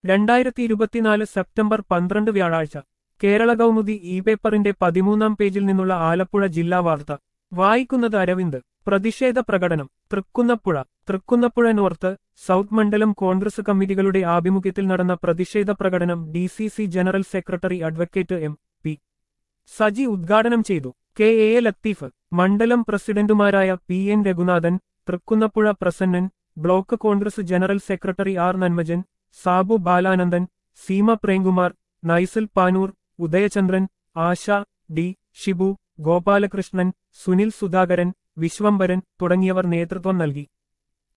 2024 September 12 വ്യാഴാഴ്ച കേരള കൗമുദി പേപ്പറിന്റെ 13-ാം പേജിൽ നിന്നുള്ള ആലപ്പുഴ ജില്ലാ വാർത്ത വായിക്കുന്നത് അരവിന്ദ്. പ്രതിഷേധ പ്രകടനം തൃക്കുന്നപ്പുഴ നോർത്ത്, സൗത്ത് മണ്ഡലം കോൺഗ്രസ് കമ്മിറ്റികളുടെ ആഭിമുഖ്യത്തിൽ നടന്ന പ്രതിഷേധ പ്രകടനം DCC general secretary advocate M.P. Saji ഉദ്ഘാടനം ചെയ്തു. KA ലത്തീഫ്, മണ്ഡലം പ്രസിഡന്റുമാരായ PN Raghunathan, Thrikkunnappuzha Prasannan, block Congress general secretary R Nanmajan, Sabu Balanandan, Seema Premkumar, Naisal Panoor, Udayachandran, Asha D. Shibu, Gopalakrishnan, Sunil Sudhakaran, Vishwambharan തുടങ്ങിയവർ നേതൃത്വം നൽകി.